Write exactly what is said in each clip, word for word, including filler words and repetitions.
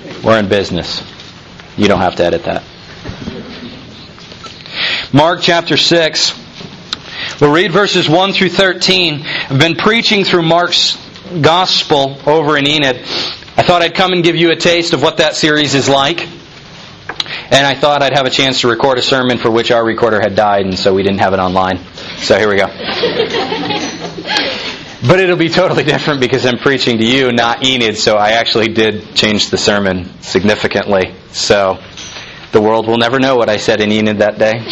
We're in business. You don't have to edit that. Mark chapter six. We'll read verses one through thirteen. I've been preaching through Mark's Gospel over in Enid. I thought I'd come and give you a taste of what that series is like. And I thought I'd have a chance to record a sermon for which our recorder had died, and so we didn't have it online. So here we go. But it'll be totally different because I'm preaching to you, not Enid, so I actually did change the sermon significantly. So the world will never know what I said in Enid that day.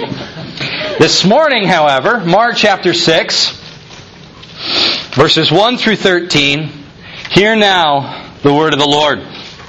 This morning, however, Mark chapter six, verses one through thirteen, hear now the word of the Lord.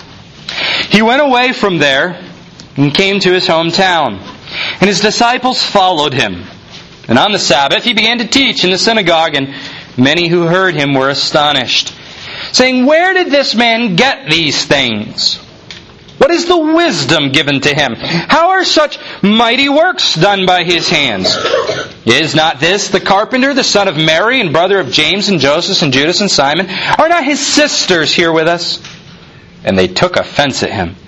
He went away from there and came to his hometown, and his disciples followed him. And on the Sabbath he began to teach in the synagogue, and many who heard him were astonished, saying, "Where did this man get these things? What is the wisdom given to him? How are such mighty works done by his hands? Is not this the carpenter, the son of Mary, and brother of James and Joseph and Judas and Simon? Are not his sisters here with us?" And they took offense at him.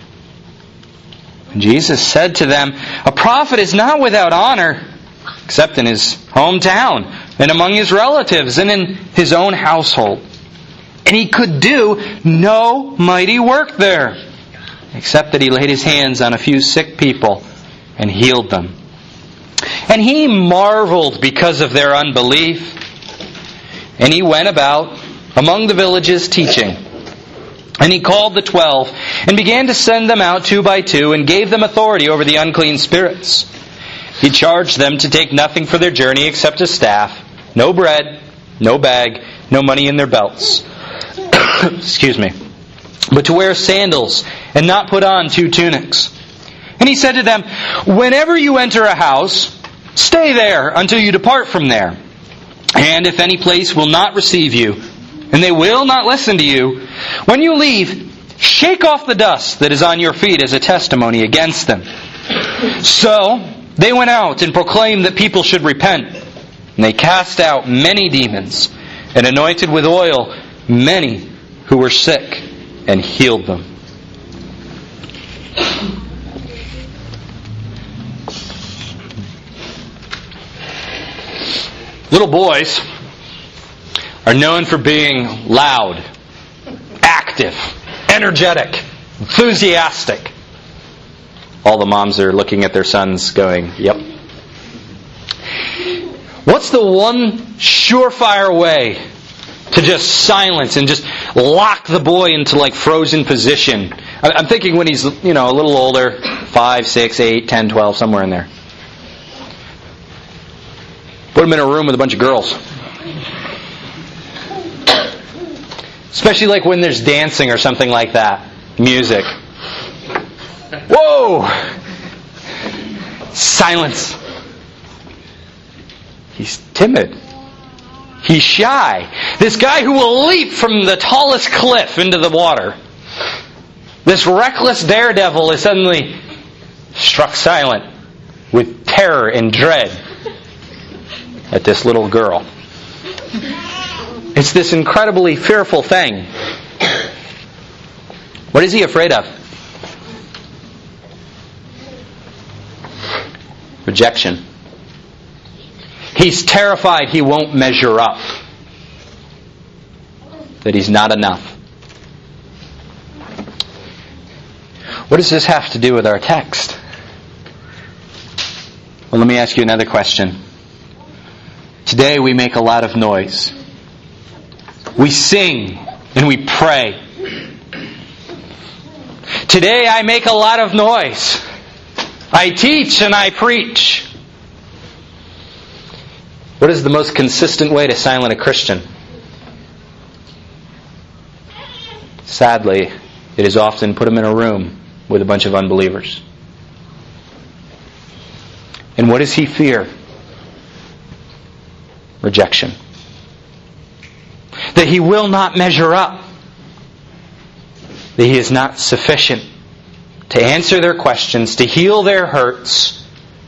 And Jesus said to them, "A prophet is not without honor, except in his hometown, and among his relatives, and in his own household." And he could do no mighty work there, except that he laid his hands on a few sick people and healed them. And he marveled because of their unbelief. And he went about among the villages teaching. And he called the twelve, and began to send them out two by two, and gave them authority over the unclean spirits. He charged them to take nothing for their journey except a staff, no bread, no bag, no money in their belts. Excuse me. But to wear sandals, and not put on two tunics. And he said to them, "Whenever you enter a house, stay there until you depart from there. And if any place will not receive you, and they will not listen to you, when you leave, shake off the dust that is on your feet as a testimony against them." So they went out and proclaimed that people should repent. And they cast out many demons, and anointed with oil many who were sick, and healed them. Little boys are known for being loud, active, energetic, enthusiastic. All the moms are looking at their sons going, "Yep." What's the one surefire way to just silence and just lock the boy into like frozen position? I'm thinking when he's, you know, a little older, five, six, eight, ten, twelve, somewhere in there. Put him in a room with a bunch of girls. Especially like when there's dancing or something like that. Music. Whoa! Silence. He's timid. He's shy. This guy who will leap from the tallest cliff into the water. This reckless daredevil is suddenly struck silent with terror and dread at this little girl. It's this incredibly fearful thing. What is he afraid of? Rejection. He's terrified he won't measure up. That he's not enough. What does this have to do with our text? Well, let me ask you another question. Today we make a lot of noise. We sing and we pray. Today I make a lot of noise. I teach and I preach. What is the most consistent way to silence a Christian? Sadly, it is often put him in a room with a bunch of unbelievers. And what does he fear? Rejection. That he will not measure up. That he is not sufficient to answer their questions, to heal their hurts,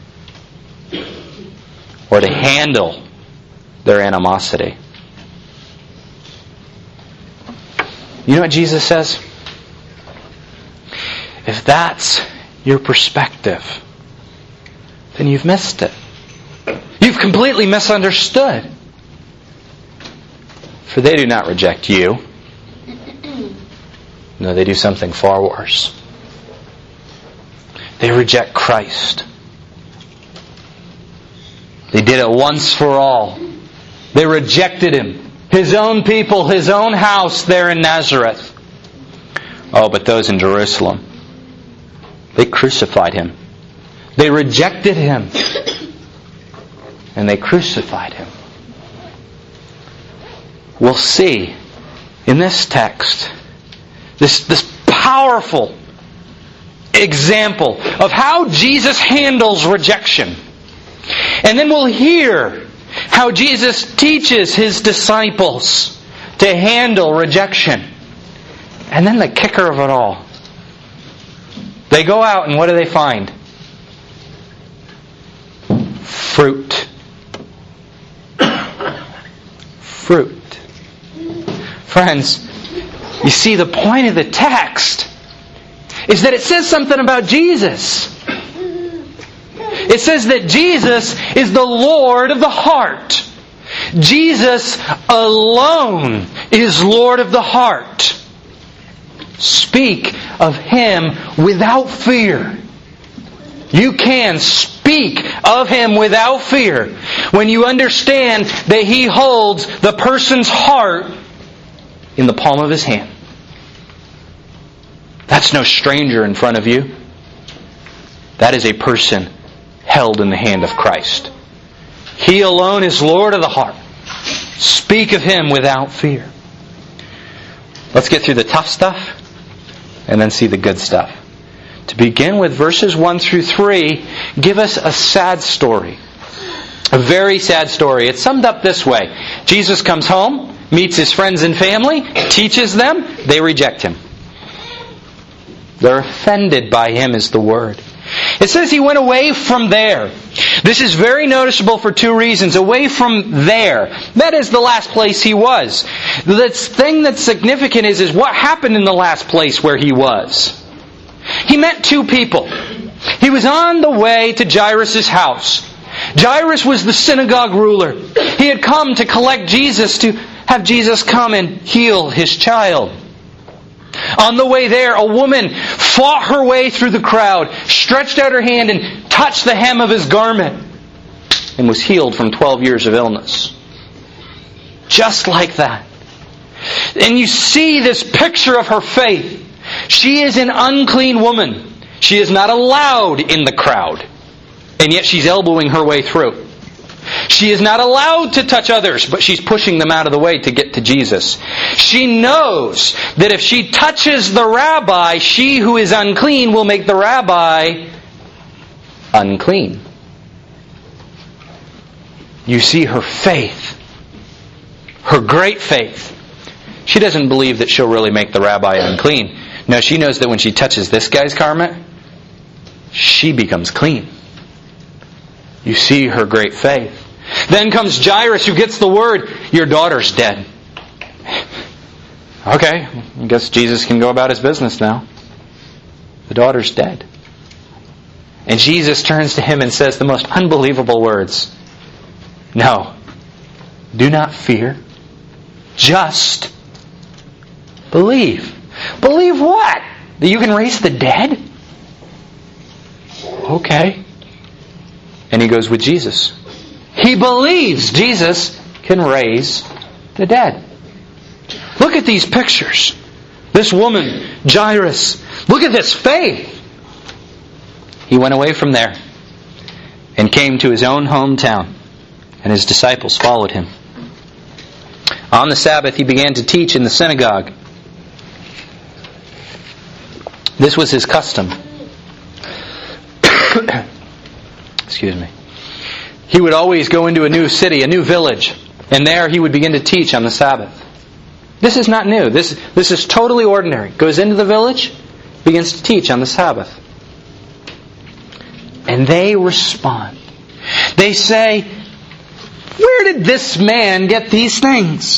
or to handle their animosity. You know what Jesus says? If that's your perspective, then you've missed it. You've completely misunderstood. For they do not reject you. No, they do something far worse. They reject Christ. They did it once for all. They rejected Him. His own people, His own house there in Nazareth. Oh, but those in Jerusalem, they crucified Him. They rejected Him. And they crucified Him. We'll see in this text this, this powerful example of how Jesus handles rejection. And then we'll hear how Jesus teaches His disciples to handle rejection. And then the kicker of it all. They go out and what do they find? Fruit. Fruit. Friends, you see, the point of the text is that it says something about Jesus. It says that Jesus is the Lord of the heart. Jesus alone is Lord of the heart. Speak of Him without fear. You can speak of Him without fear when you understand that He holds the person's heart in the palm of His hand. That's no stranger in front of you. That is a person held in the hand of Christ. He alone is Lord of the heart. Speak of Him without fear. Let's get through the tough stuff and then see the good stuff. To begin with, verses one through three give us a sad story. A very sad story. It's summed up this way. Jesus comes home, meets His friends and family, teaches them, they reject Him. They're offended by Him is the word. It says He went away from there. This is very noticeable for two reasons. Away from there. That is the last place He was. The thing that's significant is, is what happened in the last place where He was. He met two people. He was on the way to Jairus' house. Jairus was the synagogue ruler. He had come to collect Jesus, to have Jesus come and heal his child. On the way there, a woman fought her way through the crowd, stretched out her hand and touched the hem of His garment, and was healed from twelve years of illness. Just like that. And you see this picture of her faith. She is an unclean woman. She is not allowed in the crowd. And yet she's elbowing her way through. She is not allowed to touch others, but she's pushing them out of the way to get to Jesus. She knows that if she touches the rabbi, she who is unclean will make the rabbi unclean. You see her faith. Her great faith. She doesn't believe that she'll really make the rabbi unclean. No, she knows that when she touches this guy's garment, she becomes clean. You see her great faith. Then comes Jairus, who gets the word, your daughter's dead. Okay, I guess Jesus can go about His business now. The daughter's dead. And Jesus turns to him and says the most unbelievable words. No, do not fear. Just believe. Believe what? That you can raise the dead? Okay. And he goes with Jesus. He believes Jesus can raise the dead. Look at these pictures. This woman, Jairus. Look at this faith. He went away from there and came to his own hometown, and his disciples followed him. On the Sabbath, he began to teach in the synagogue. This was his custom. Excuse me. He would always go into a new city, a new village, and there he would begin to teach on the Sabbath. This is not new. This, this is totally ordinary. Goes into the village, begins to teach on the Sabbath. And they respond. They say, where did this man get these things?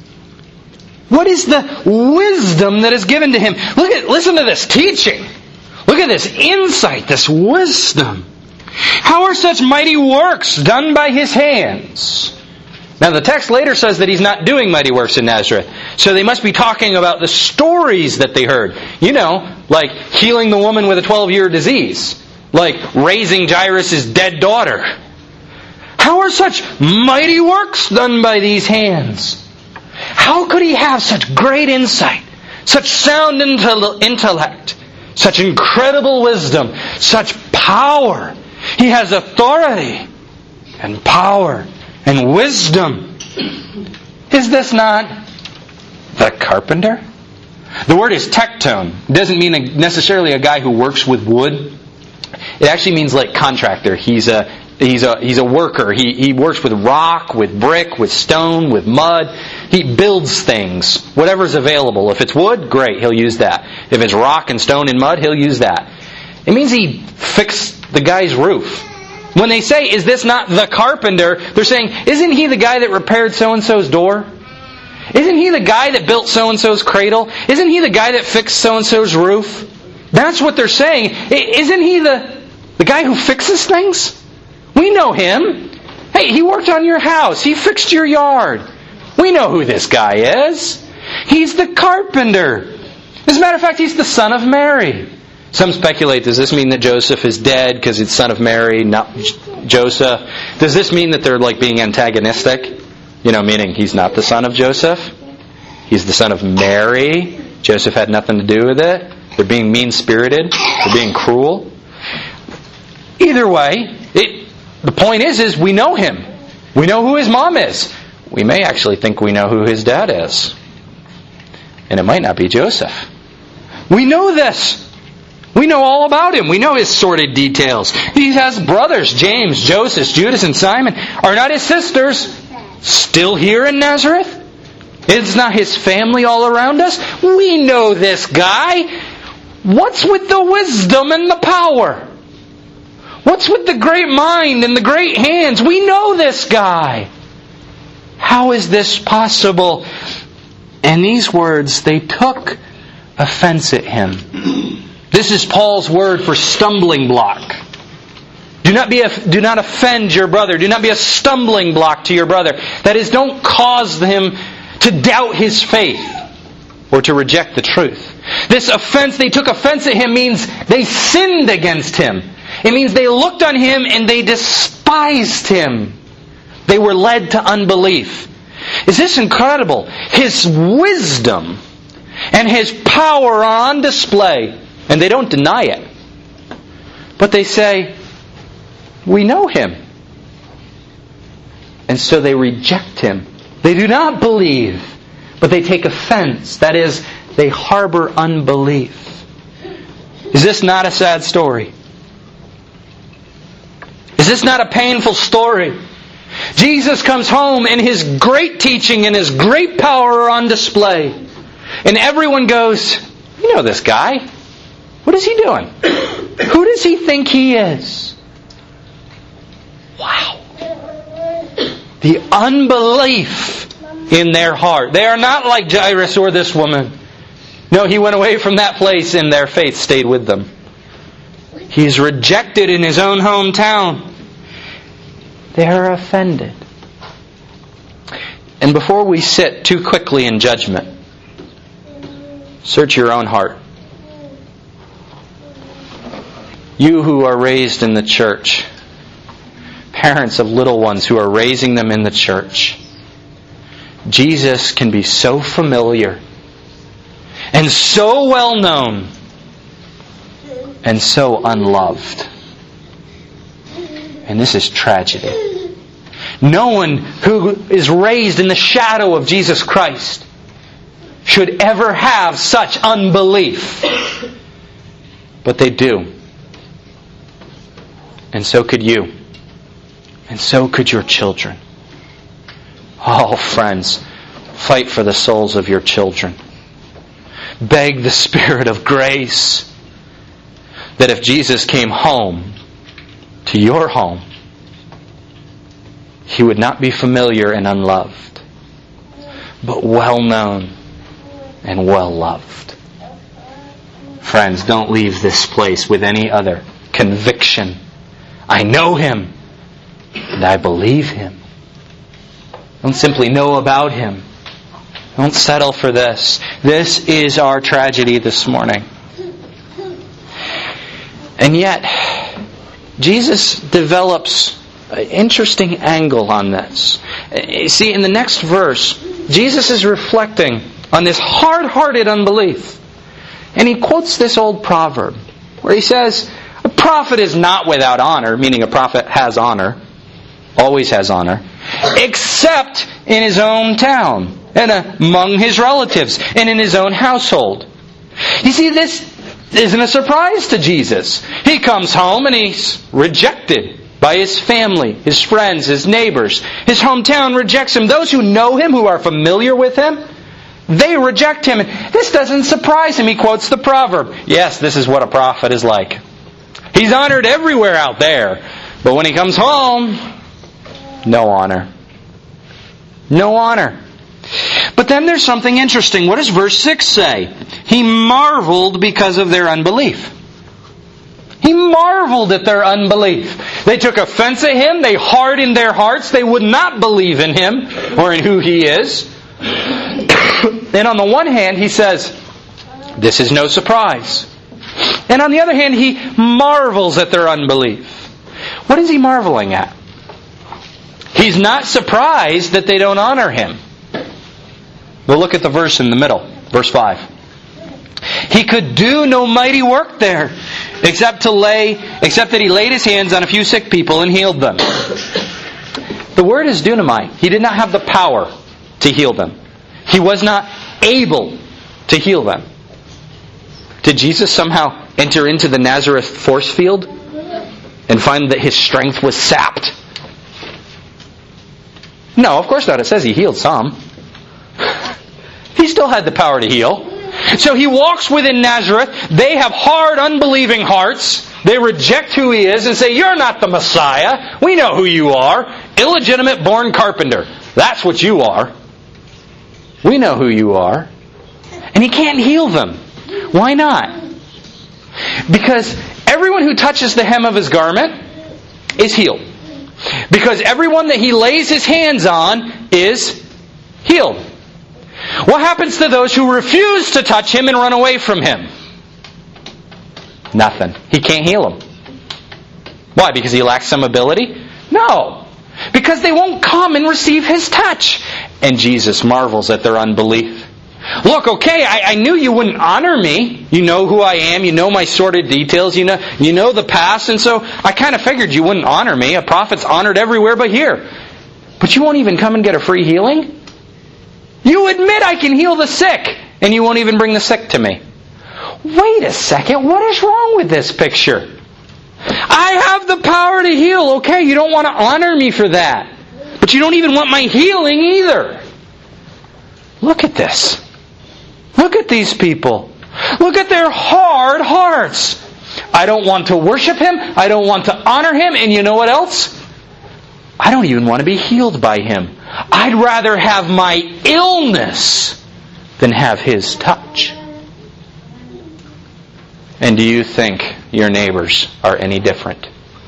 What is the wisdom that is given to him? Look at, listen to this teaching. Look at this insight, this wisdom. How are such mighty works done by His hands? Now the text later says that He's not doing mighty works in Nazareth. So they must be talking about the stories that they heard. You know, like healing the woman with a twelve-year disease. Like raising Jairus' dead daughter. How are such mighty works done by these hands? How could He have such great insight, such sound intellect, such incredible wisdom, such power? He has authority and power and wisdom. Is this not the carpenter? The word is tecton. It doesn't mean necessarily a guy who works with wood. It actually means like contractor. He's a he's a he's a worker. He he works with rock, with brick, with stone, with mud. He builds things, whatever's available. If it's wood, great, he'll use that. If it's rock and stone and mud, he'll use that. It means he fixed the guy's roof. When they say, is this not the carpenter? They're saying, isn't he the guy that repaired so-and-so's door? Isn't he the guy that built so-and-so's cradle? Isn't he the guy that fixed so-and-so's roof? That's what they're saying. Isn't he the, the guy who fixes things? We know him. Hey, he worked on your house. He fixed your yard. We know who this guy is. He's the carpenter. As a matter of fact, he's the son of Mary. Some speculate, does this mean that Joseph is dead because he's son of Mary, not Joseph? Does this mean that they're like being antagonistic? You know, meaning he's not the son of Joseph? He's the son of Mary. Joseph had nothing to do with it. They're being mean-spirited. They're being cruel. Either way, it, the point is, is we know him. We know who his mom is. We may actually think we know who his dad is. And it might not be Joseph. We know this. We know all about him. We know his sordid details. He has brothers, James, Joseph, Judas, and Simon. Are not his sisters still here in Nazareth? Is not his family all around us? We know this guy. What's with the wisdom and the power? What's with the great mind and the great hands? We know this guy. How is this possible? And these words, they took offense at him. This is Paul's word for stumbling block. Do not be a, do not offend your brother. Do not be a stumbling block to your brother. That is, don't cause him to doubt his faith or to reject the truth. This offense, they took offense at him, means they sinned against him. It means they looked on him and they despised him. They were led to unbelief. Is this incredible? His wisdom and his power are on display. And they don't deny it. But they say, we know him. And so they reject him. They do not believe, but they take offense. That is, they harbor unbelief. Is this not a sad story? Is this not a painful story? Jesus comes home and His great teaching and His great power are on display. And everyone goes, you know this guy. What is he doing? Who does he think he is? Wow. The unbelief in their heart. They are not like Jairus or this woman. No, he went away from that place and their faith stayed with them. He's rejected in his own hometown. They are offended. And before we sit too quickly in judgment, search your own heart. You who are raised in the church, parents of little ones who are raising them in the church, Jesus can be so familiar and so well known and so unloved. And this is tragedy. No one who is raised in the shadow of Jesus Christ should ever have such unbelief. But they do. And so could you. And so could your children. Oh, friends, fight for the souls of your children. Beg the Spirit of grace that if Jesus came home to your home, He would not be familiar and unloved, but well known and well loved. Friends, don't leave this place with any other conviction. I know Him, and I believe Him. Don't simply know about Him. Don't settle for this. This is our tragedy this morning. And yet, Jesus develops an interesting angle on this. You see, in the next verse, Jesus is reflecting on this hard-hearted unbelief. And He quotes this old proverb where He says, a prophet is not without honor, meaning a prophet has honor, always has honor, except in his own town, and among his relatives, and in his own household. You see, this isn't a surprise to Jesus. He comes home and He's rejected by His family, His friends, His neighbors. His hometown rejects Him. Those who know Him, who are familiar with Him, they reject Him. And this doesn't surprise Him. He quotes the proverb. Yes, this is what a prophet is like. He's honored everywhere out there. But when He comes home, no honor. No honor. But then there's something interesting. What does verse six say? He marveled because of their unbelief. He marveled at their unbelief. They took offense at Him. They hardened their hearts. They would not believe in Him or in who He is. And on the one hand, He says, this is no surprise. And on the other hand, He marvels at their unbelief. What is He marveling at? He's not surprised that they don't honor Him. We'll look at the verse in the middle. Verse five. He could do no mighty work there, except to lay, except that He laid His hands on a few sick people and healed them. The word is dunamai. He did not have the power to heal them. He was not able to heal them. Did Jesus somehow enter into the Nazareth force field and find that His strength was sapped? No, of course not. It says He healed some. He still had the power to heal. So He walks within Nazareth. They have hard, unbelieving hearts. They reject who He is and say, you're not the Messiah. We know who you are. Illegitimate born carpenter. That's what you are. We know who you are. And He can't heal them. Why not? Because everyone who touches the hem of His garment is healed. Because everyone that He lays His hands on is healed. What happens to those who refuse to touch Him and run away from Him? Nothing. He can't heal them. Why? Because He lacks some ability? No. Because they won't come and receive His touch. And Jesus marvels at their unbelief. Look, okay, I, I knew you wouldn't honor me. You know who I am. You know my sordid details. You know, you know the past. And so I kind of figured you wouldn't honor me. A prophet's honored everywhere but here. But you won't even come and get a free healing? You admit I can heal the sick, and you won't even bring the sick to me. Wait a second, what is wrong with this picture? I have the power to heal. Okay, you don't want to honor me for that. But you don't even want my healing either. Look at this. Look at these people. Look at their hard hearts. I don't want to worship Him. I don't want to honor Him. And you know what else? I don't even want to be healed by Him. I'd rather have my illness than have His touch. And do you think your neighbors are any different?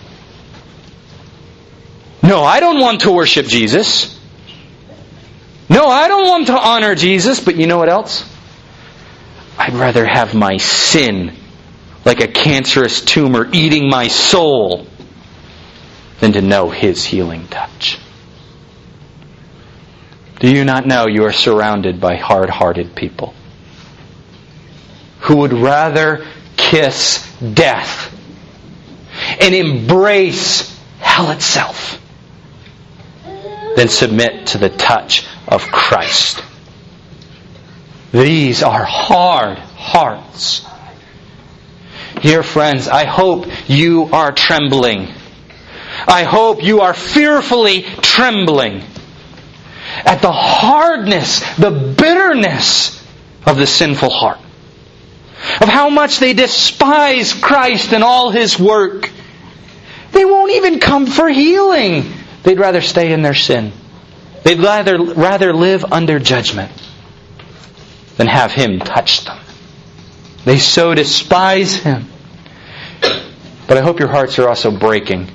No, I don't want to worship Jesus. No, I don't want to honor Jesus. But you know what else? I'd rather have my sin, like a cancerous tumor, eating my soul than to know His healing touch. Do you not know you are surrounded by hard-hearted people who would rather kiss death and embrace hell itself than submit to the touch of Christ? These are hard hearts. Dear friends, I hope you are trembling. I hope you are fearfully trembling at the hardness, the bitterness of the sinful heart. Of how much they despise Christ and all His work. They won't even come for healing. They'd rather stay in their sin. They'd rather, rather live under judgment than have Him touch them. They so despise Him. But I hope your hearts are also breaking.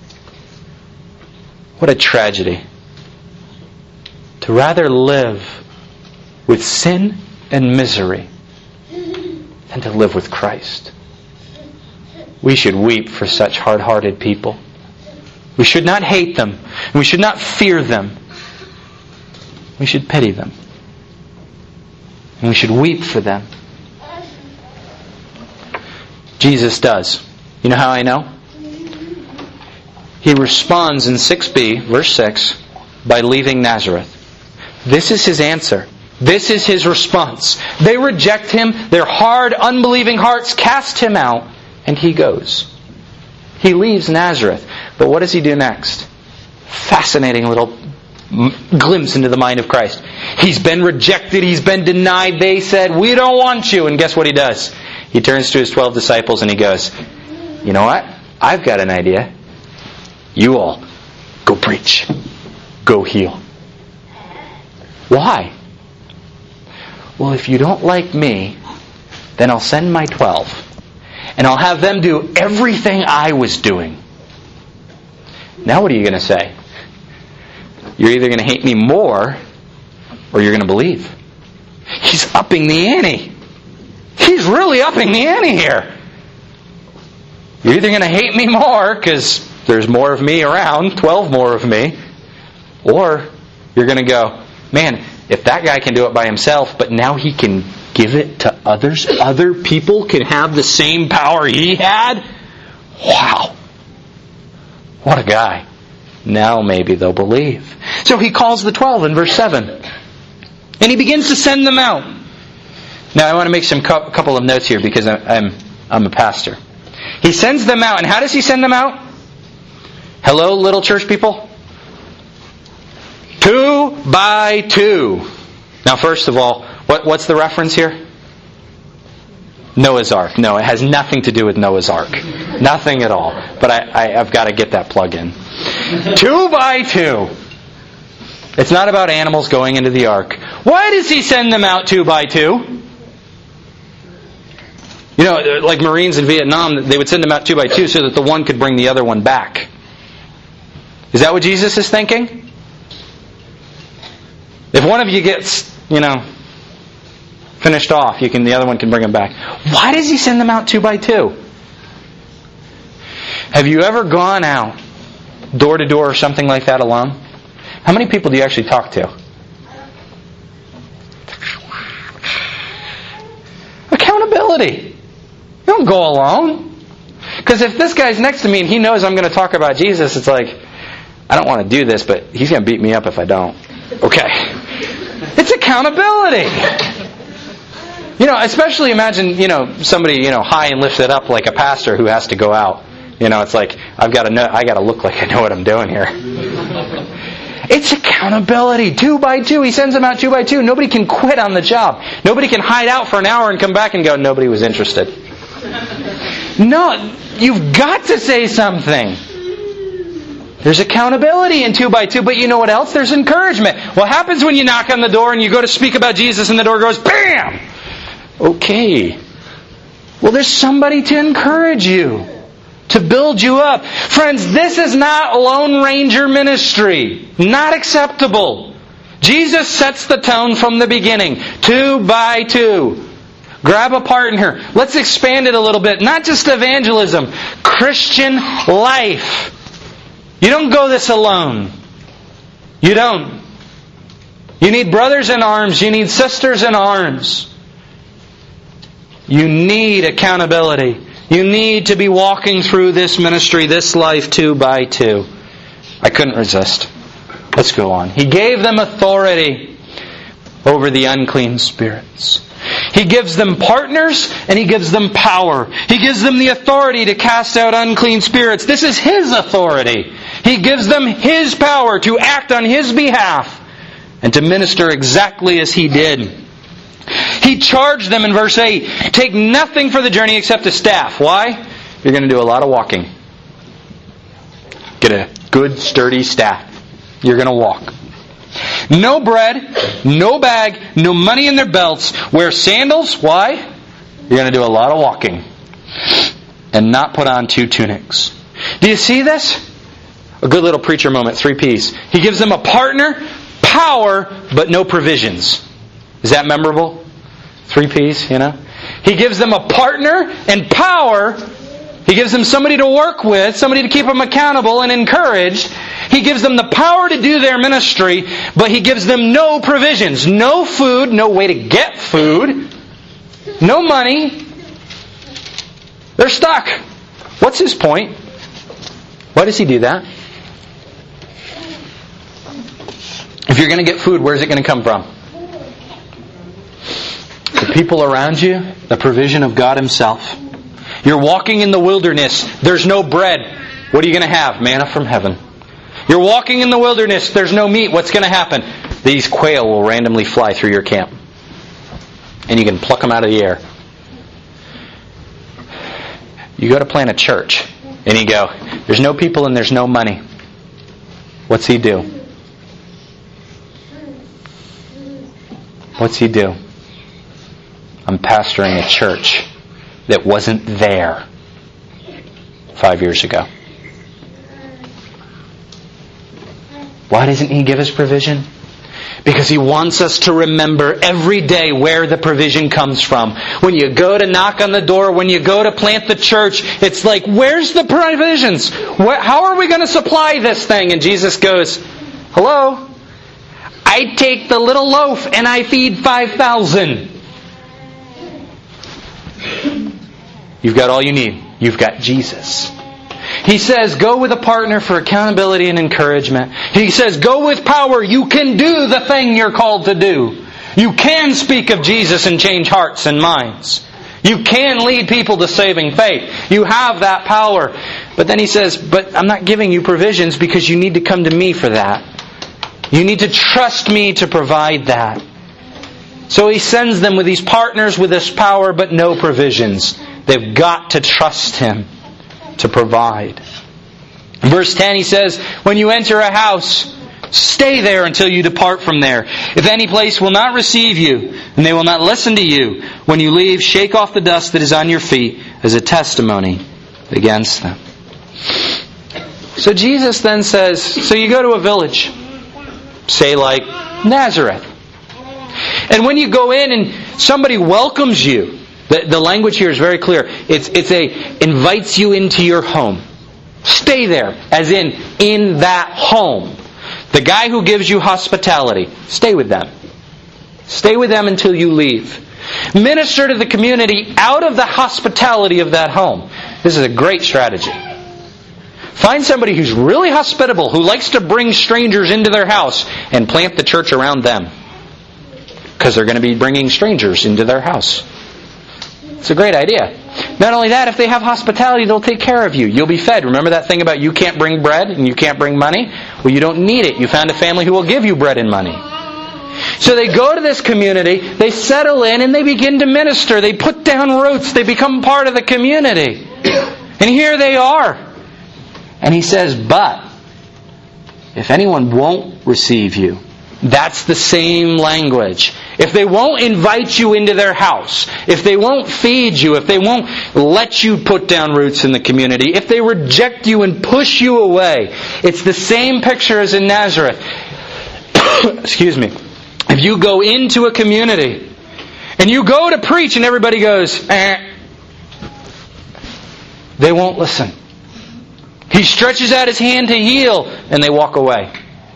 What a tragedy. To rather live with sin and misery than to live with Christ. We should weep for such hard-hearted people. We should not hate them. We should not fear them. We should pity them. And we should weep for them. Jesus does. You know how I know? He responds in six b, verse six, by leaving Nazareth. This is His answer. This is His response. They reject Him. Their hard, unbelieving hearts cast Him out. And He goes. He leaves Nazareth. But what does He do next? Fascinating little glimpse into the mind of Christ. He's been rejected. He's been denied. They said, we don't want you. And guess what He does? He turns to His twelve disciples and He goes, you know what? I've got an idea. You all, go preach. Go heal. Why? Well, if you don't like me, then I'll send my twelve. And I'll have them do everything I was doing. Now what are you going to say? You're either going to hate me more, or you're going to believe. He's upping the ante. He's really upping the ante here. You're either going to hate me more, because there's more of me around, twelve more of me, or you're going to go, man, if that guy can do it by himself, but now he can give it to others, other people can have the same power he had? Wow. What a guy. Now maybe they'll believe. So He calls the twelve in verse seven. And He begins to send them out. Now I want to make some cu- couple of notes here because I'm, I'm a pastor. He sends them out. And how does He send them out? Hello, little church people? Two by two. Now first of all, what, what's the reference here? Noah's Ark. No, it has nothing to do with Noah's Ark. Nothing at all. But I, I, I've got to get that plug in. Two by two. It's not about animals going into the ark. Why does He send them out two by two? You know, like Marines in Vietnam, they would send them out two by two so that the one could bring the other one back. Is that what Jesus is thinking? If one of you gets, you know, finished off, you can the other one can bring him back. Why does He send them out two by two? Have you ever gone out door to door or something like that alone? How many people do you actually talk to? Accountability. You don't go alone. Because if this guy's next to me and he knows I'm going to talk about Jesus, it's like, I don't want to do this, but he's going to beat me up if I don't. Okay. It's accountability. You know, especially imagine, you know, somebody, you know, high and lifted up like a pastor who has to go out. You know, it's like, I've got to know, I got to look like I know what I'm doing here. It's accountability. Two by two. He sends them out two by two. Nobody can quit on the job. Nobody can hide out for an hour and come back and go, nobody was interested. No, you've got to say something. There's accountability in two by two, but you know what else? There's encouragement. What happens when you knock on the door and you go to speak about Jesus and the door goes, BAM! Okay. Well, there's somebody to encourage you, to build you up. Friends, this is not Lone Ranger ministry. Not acceptable. Jesus sets the tone from the beginning. Two by two. Grab a partner. Let's expand it a little bit. Not just evangelism. Christian life. You don't go this alone. You don't. You need brothers in arms. You need sisters in arms. You need accountability. You need to be walking through this ministry, this life, two by two. I couldn't resist. Let's go on. He gave them authority over the unclean spirits. He gives them partners and He gives them power. He gives them the authority to cast out unclean spirits. This is His authority. He gives them His power to act on His behalf and to minister exactly as He did. He charged them in verse eight, take nothing for the journey except a staff. Why? You're going to do a lot of walking. Get a good, sturdy staff. You're going to walk. No bread, no bag, no money in their belts. Wear sandals. Why? You're going to do a lot of walking and not put on two tunics. Do you see this? A good little preacher moment, three P's. He gives them a partner, power, but no provisions. Is that memorable? Three P's, you know? He gives them a partner and power. He gives them somebody to work with, somebody to keep them accountable and encouraged. He gives them the power to do their ministry, but He gives them no provisions. No food, no way to get food, no money. They're stuck. What's His point? Why does He do that? If you're going to get food, where's it going to come from? The people around you, the provision of God Himself. You're walking in the wilderness. There's no bread. What are you going to have? Manna from heaven. You're walking in the wilderness. There's no meat. What's going to happen? These quail will randomly fly through your camp. And you can pluck them out of the air. You go to plant a church. And you go, there's no people and there's no money. What's He do? What's He do? I'm pastoring a church that wasn't there five years ago. Why doesn't He give us provision? Because He wants us to remember every day where the provision comes from. When you go to knock on the door, when you go to plant the church, it's like, where's the provisions? How are we going to supply this thing? And Jesus goes, hello? I take the little loaf and I feed five thousand. You've got all you need. You've got Jesus. He says, go with a partner for accountability and encouragement. He says, go with power. You can do the thing you're called to do. You can speak of Jesus and change hearts and minds. You can lead people to saving faith. You have that power. But then He says, but I'm not giving you provisions because you need to come to me for that. You need to trust me to provide that. So He sends them with these partners with this power, but no provisions. They've got to trust Him to provide. In verse ten He says, when you enter a house, stay there until you depart from there. If any place will not receive you, and they will not listen to you, when you leave, shake off the dust that is on your feet as a testimony against them. So Jesus then says, so you go to a village, say like Nazareth. And when you go in and somebody welcomes you, the, the language here is very clear. It's it's a invites you into your home. Stay there, as in, in that home. The guy who gives you hospitality, stay with them. Stay with them until you leave. Minister to the community out of the hospitality of that home. This is a great strategy. Find somebody who's really hospitable, who likes to bring strangers into their house, and plant the church around them. Because they're going to be bringing strangers into their house. It's a great idea. Not only that, if they have hospitality, they'll take care of you. You'll be fed. Remember that thing about you can't bring bread and you can't bring money? Well, you don't need it. You found a family who will give you bread and money. So they go to this community, they settle in, and they begin to minister. They put down roots. They become part of the community. And here they are. And He says, but if anyone won't receive you, that's the same language. If they won't invite you into their house, if they won't feed you, if they won't let you put down roots in the community, if they reject you and push you away, it's the same picture as in Nazareth. Excuse me. If you go into a community and you go to preach and everybody goes, eh, they won't listen. He stretches out His hand to heal and they walk away.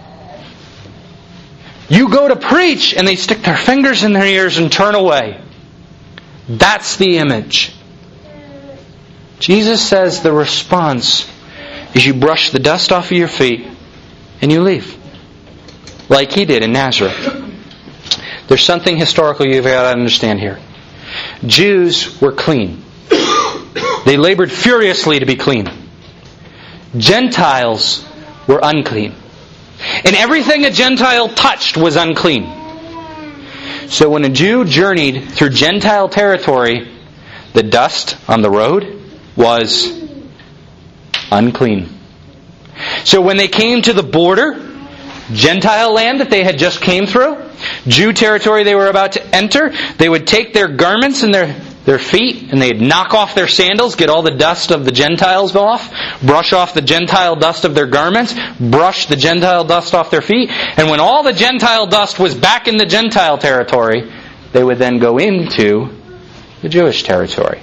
You go to preach and they stick their fingers in their ears and turn away. That's the image. Jesus says the response is you brush the dust off of your feet and you leave. Like He did in Nazareth. There's something historical you've got to understand here. Jews were clean. They labored furiously to be clean. Gentiles were unclean. And everything a Gentile touched was unclean. So when a Jew journeyed through Gentile territory, the dust on the road was unclean. So when they came to the border, Gentile land that they had just came through, Jew territory they were about to enter, they would take their garments and their their feet, and they'd knock off their sandals, get all the dust of the Gentiles off, brush off the Gentile dust of their garments, brush the Gentile dust off their feet, and when all the Gentile dust was back in the Gentile territory, they would then go into the Jewish territory.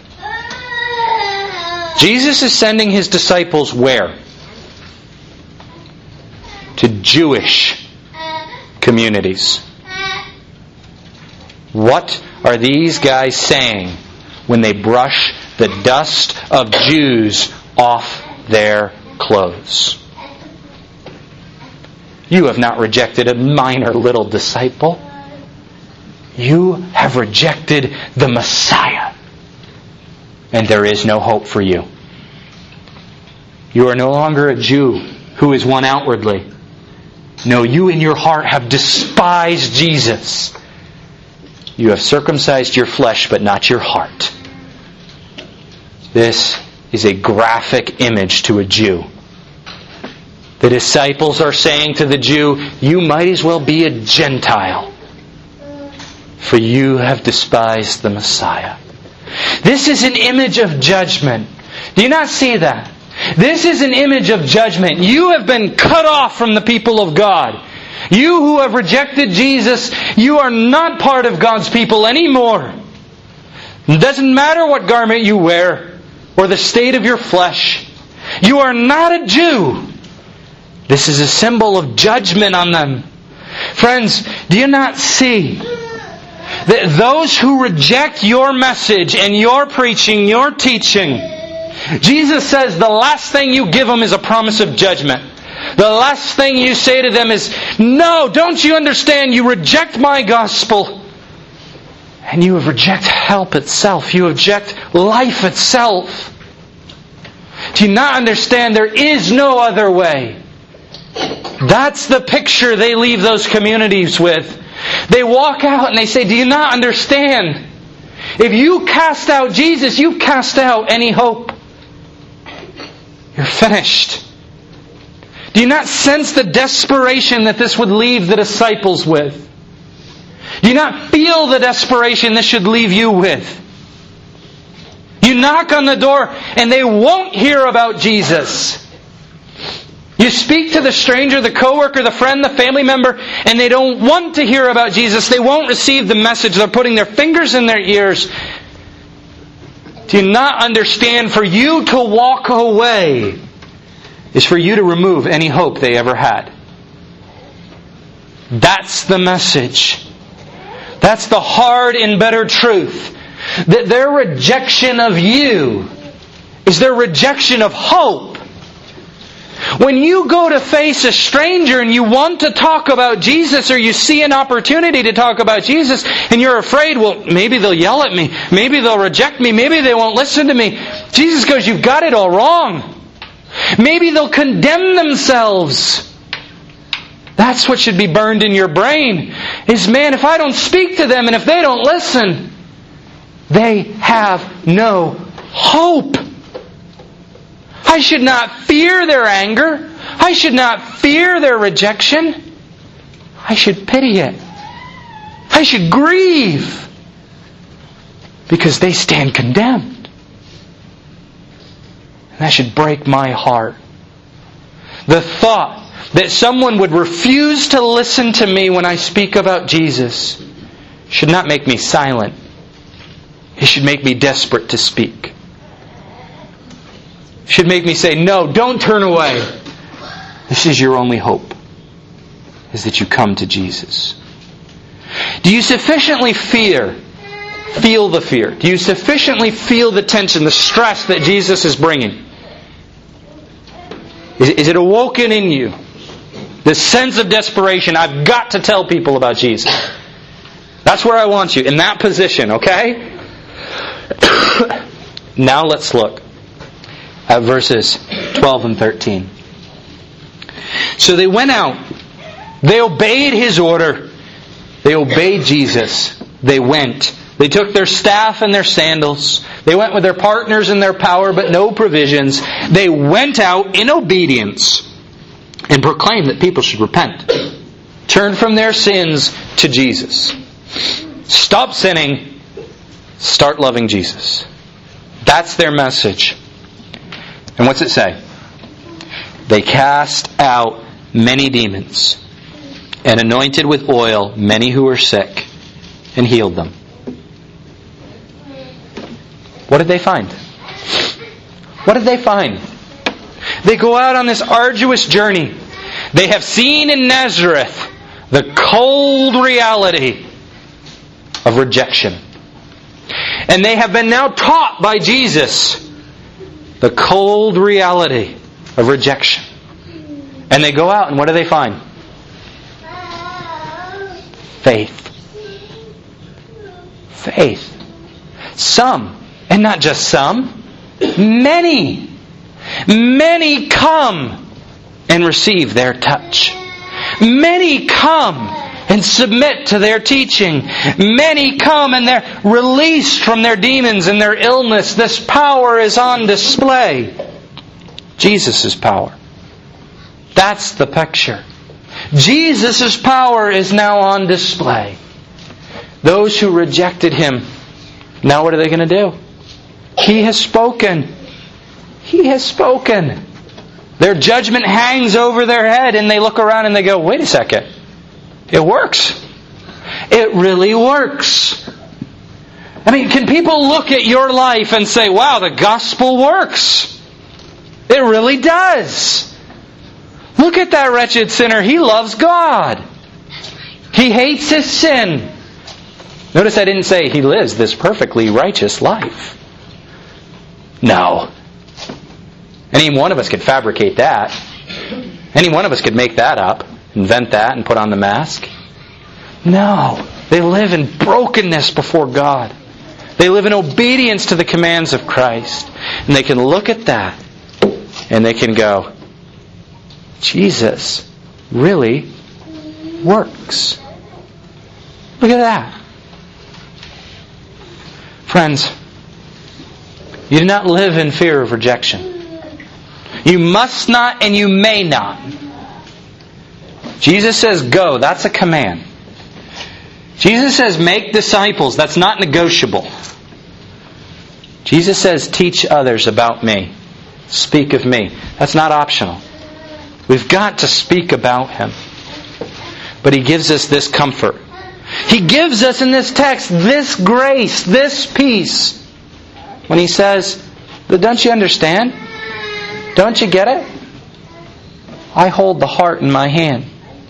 Jesus is sending His disciples where? To Jewish communities. What are these guys saying when they brush the dust of Jews off their clothes? You have not rejected a minor little disciple. You have rejected the Messiah. And there is no hope for you. You are no longer a Jew who is one outwardly. No, you in your heart have despised Jesus. You have circumcised your flesh, but not your heart. This is a graphic image to a Jew. The disciples are saying to the Jew, you might as well be a Gentile, for you have despised the Messiah. This is an image of judgment. Do you not see that? This is an image of judgment. You have been cut off from the people of God. You who have rejected Jesus, you are not part of God's people anymore. It doesn't matter what garment you wear or the state of your flesh. You are not a Jew. This is a symbol of judgment on them. Friends, do you not see that those who reject your message and your preaching, your teaching, Jesus says the last thing you give them is a promise of judgment. The last thing you say to them is, no, don't you understand? You reject my gospel. And you have rejected help itself. You reject life itself. Do you not understand? There is no other way. That's the picture they leave those communities with. They walk out and they say, do you not understand? If you cast out Jesus, you cast out any hope. You're finished. Do you not sense the desperation that this would leave the disciples with? Do you not feel the desperation this should leave you with? You knock on the door and they won't hear about Jesus. You speak to the stranger, the coworker, the friend, the family member, and they don't want to hear about Jesus. They won't receive the message. They're putting their fingers in their ears. Do you not understand? For you to walk away is for you to remove any hope they ever had. That's the message. That's the hard and bitter truth. That their rejection of you is their rejection of hope. When you go to face a stranger and you want to talk about Jesus, or you see an opportunity to talk about Jesus, and you're afraid, well, maybe they'll yell at me, maybe they'll reject me, maybe they won't listen to me. Jesus goes, you've got it all wrong. Maybe they'll condemn themselves. That's what should be burned in your brain. Is, man, if I don't speak to them and if they don't listen, they have no hope. I should not fear their anger. I should not fear their rejection. I should pity it. I should grieve. Because they stand condemned. And that should break my heart. The thought that someone would refuse to listen to me when I speak about Jesus should not make me silent. It should make me desperate to speak. It should make me say, no, don't turn away. This is your only hope, is that you come to Jesus. Do you sufficiently fear, feel the fear? Do you sufficiently feel the tension, the stress that Jesus is bringing? Is, is it awoken in you? This sense of desperation, I've got to tell people about Jesus. That's where I want you, in that position, okay? Now let's look at verses twelve and thirteen. So they went out. They obeyed His order. They obeyed Jesus. They went. They took their staff and their sandals. They went with their partners and their power, but no provisions. They went out in obedience and proclaimed that people should repent. Turn from their sins to Jesus. Stop sinning Start loving Jesus. That's their message. And what's it say? They cast out many demons and anointed with oil many who were sick and healed them. What did they find? What did they find? They go out on this arduous journey. They have seen in Nazareth the cold reality of rejection. And they have been now taught by Jesus the cold reality of rejection. And they go out and what do they find? Faith. Faith. Some, and not just some, many. Many come and receive their touch. Many come and submit to their teaching. Many come and they're released from their demons and their illness. This power is on display. Jesus' power. That's the picture. Jesus' power is now on display. Those who rejected Him, now what are they going to do? He has spoken. He has spoken. Their judgment hangs over their head and they look around and they go, wait a second. It works. It really works. I mean, can people look at your life and say, wow, the gospel works? It really does. Look at that wretched sinner. He loves God. He hates his sin. Notice I didn't say he lives this perfectly righteous life. No. Any one of us could fabricate that. Any one of us could make that up, invent that, and put on the mask. No. They live in brokenness before God. They live in obedience to the commands of Christ. And they can look at that and they can go, Jesus really works. Look at that. Friends, you do not live in fear of rejection. You must not and you may not. Jesus says go. That's a command. Jesus says make disciples. That's not negotiable. Jesus says teach others about me. Speak of me. That's not optional. We've got to speak about Him. But He gives us this comfort. He gives us in this text this grace, this peace. When He says, but don't you understand? Don't you get it? I hold the heart in my hand.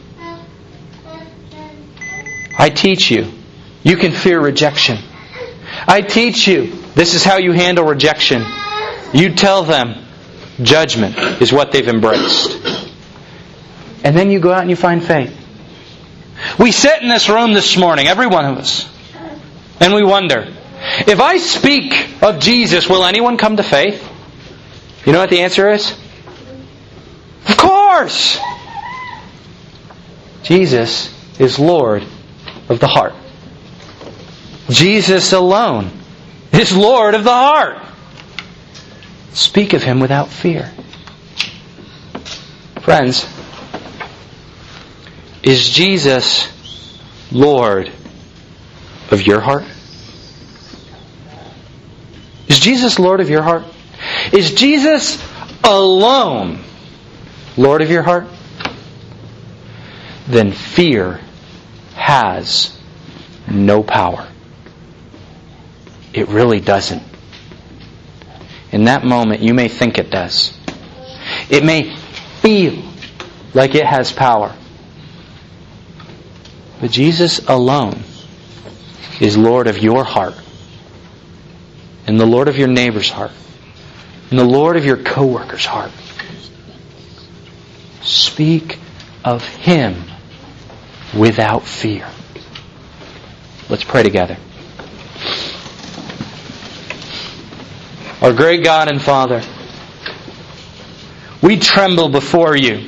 I teach you. You can fear rejection. I teach you. This is how you handle rejection. You tell them judgment is what they've embraced. And then you go out and you find faith. We sit in this room this morning, every one of us, and we wonder, if I speak of Jesus, will anyone come to faith? You know what the answer is? Of course! Jesus is Lord of the heart. Jesus alone is Lord of the heart. Speak of Him without fear. Friends, is Jesus Lord of your heart? Is Jesus Lord of your heart? Is Jesus alone Lord of your heart? Then fear has no power. It really doesn't. In that moment, you may think it does. It may feel like it has power. But Jesus alone is Lord of your heart, and the Lord of your neighbor's heart, and the Lord of your co-worker's heart. Speak of Him without fear. Let's pray together. Our great God and Father, we tremble before You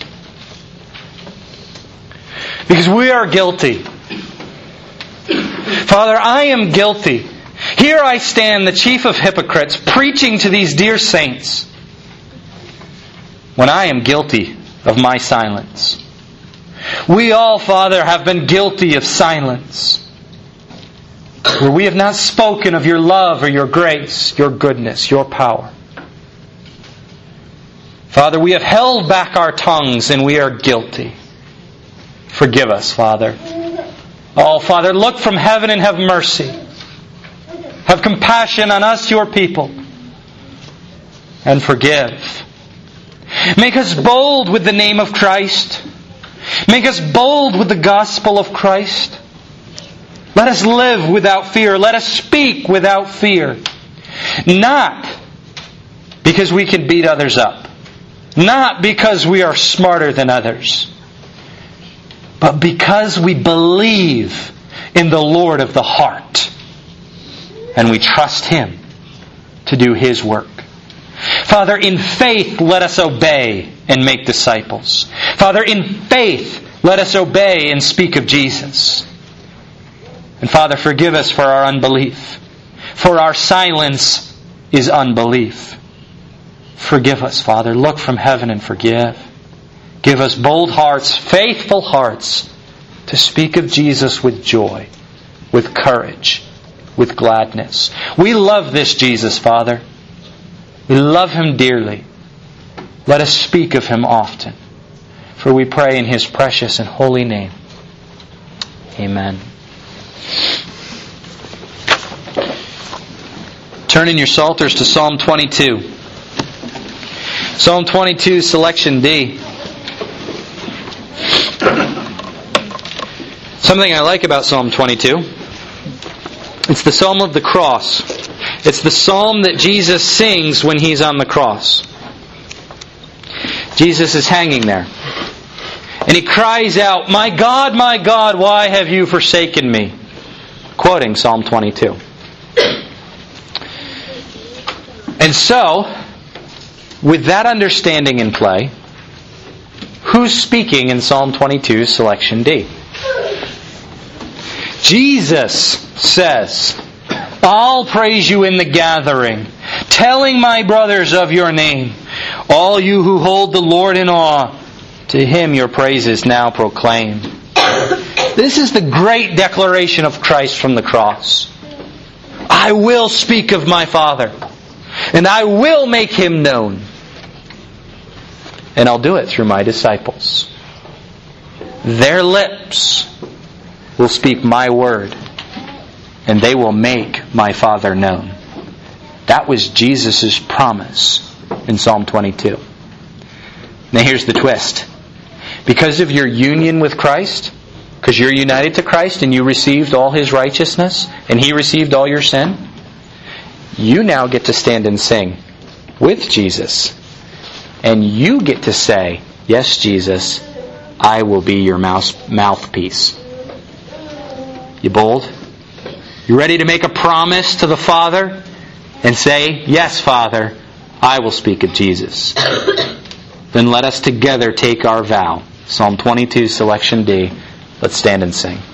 because we are guilty. Father, I am guilty. Here I stand, the chief of hypocrites, preaching to these dear saints when I am guilty of my silence. We all, Father, have been guilty of silence. where we have not spoken of your love or your grace, your goodness, your power. Father, we have held back our tongues and we are guilty. Forgive us, Father. Oh, Father, look from heaven and have mercy. Have compassion on us, your people, and forgive. Make us bold with the name of Christ. Make us bold with the gospel of Christ. Let us live without fear. Let us speak without fear. Not because we can beat others up. Not because we are smarter than others. But because we believe in the Lord of the heart. And we trust Him to do His work. Father, in faith, let us obey and make disciples. Father, in faith, let us obey and speak of Jesus. And Father, forgive us for our unbelief. For our silence is unbelief. Forgive us, Father. Look from heaven and forgive. Give us bold hearts, faithful hearts, to speak of Jesus with joy, with courage, with gladness. We love this Jesus, Father. We love Him dearly. Let us speak of Him often. For we pray in His precious and holy name. Amen. Turn in your Psalters to Psalm twenty-two. Psalm twenty-two, selection D. Something I like about Psalm twenty-two. It's the Psalm of the cross. It's the psalm that Jesus sings when He's on the cross. Jesus is hanging there. And He cries out, "My God, my God, why have you forsaken me?" Quoting Psalm twenty-two. And so, with that understanding in play, who's speaking in Psalm twenty-two, selection D? Jesus says, "I'll praise you in the gathering, telling my brothers of your name. All you who hold the Lord in awe, to Him your praises now proclaim." This is the great declaration of Christ from the cross. I will speak of my Father, and I will make Him known. And I'll do it through my disciples. Their lips will speak my word, and they will make my Father known. That was Jesus' promise in Psalm twenty-two. Now here's the twist. Because of your union with Christ, because you're united to Christ and you received all His righteousness and He received all your sin, you now get to stand and sing with Jesus. And you get to say, "Yes, Jesus, I will be your mouth, mouthpiece." You bold? You ready to make a promise to the Father and say, "Yes, Father, I will speak of Jesus"? Then let us together take our vow. Psalm twenty-two, selection D. Let's stand and sing.